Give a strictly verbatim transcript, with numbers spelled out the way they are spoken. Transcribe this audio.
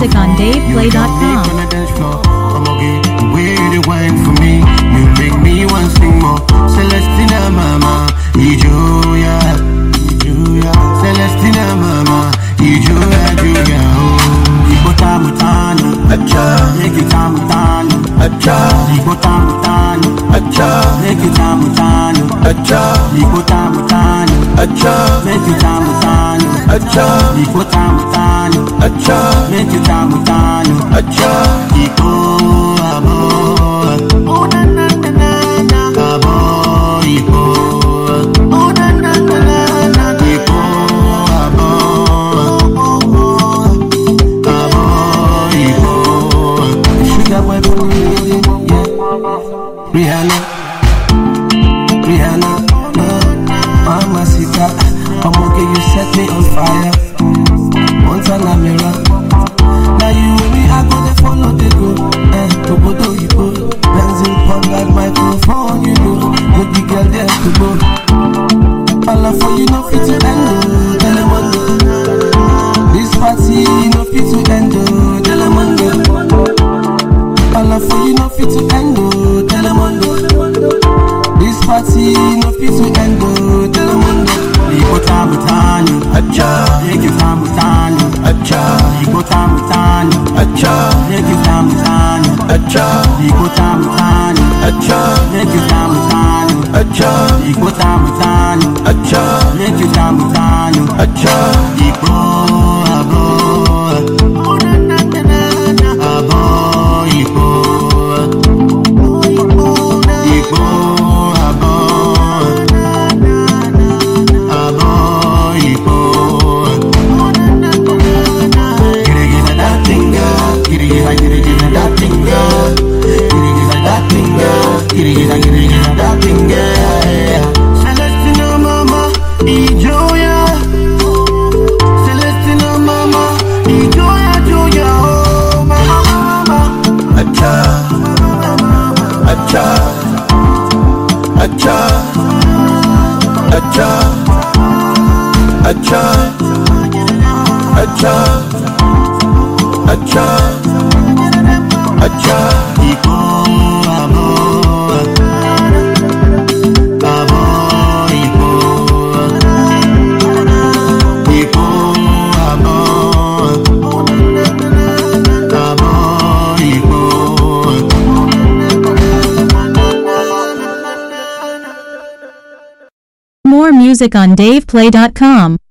music on dave play dot com. For me, you make me want to sing more. Celestina mama, Ijoya, Ijoya. Celestina mama, Ijoya, Ijoya. Ikota mutano, acha. Nekita mutano, acha. Ikota mutano, acha. Nekita mutano, acha. Ikota mutano, acha. Nekita mutano, acha. Ikota mutano, acha. Nekita mutano, acha. Iko abo. Oh na na na na na, abo ipo. Oh na na na na na, ipo abo. Abo ipo. Sugar boy for me, yeah. Rihanna, Rihanna, Mama Sita, I'm okay, you set me on fire. Montana mirror. Now you and me, I go to follow the go. Eh, Tobodo Ipo. Benzin pump that microphone, you know. Make the girl there to go. All for you, no fit to end, oh. Tell them one go. This party, no fit to end, oh. Tell them one go. All for you, no fit to end, oh. Tell them one go. This party, no fit to end, oh. Tell them one go. Iko tamu tanu, acha. Iko tamu tanu, acha. Iko tamu tanu, acha. Iko tamu tanu, acha. Iko tamu tanu, acha. Iko tamu tanu, acha. Iko tamu tanu, acha. Iko tamu tanu, acha. Iko abo, oh na na na na, abo iko, iko abo. Celestina mama, Ijoya. Celestina mama, Ijoya, Joya. Oh mama, mama. Acha, acha, acha, acha, acha, acha, acha, acha. Iko abo. More music on dave play dot com.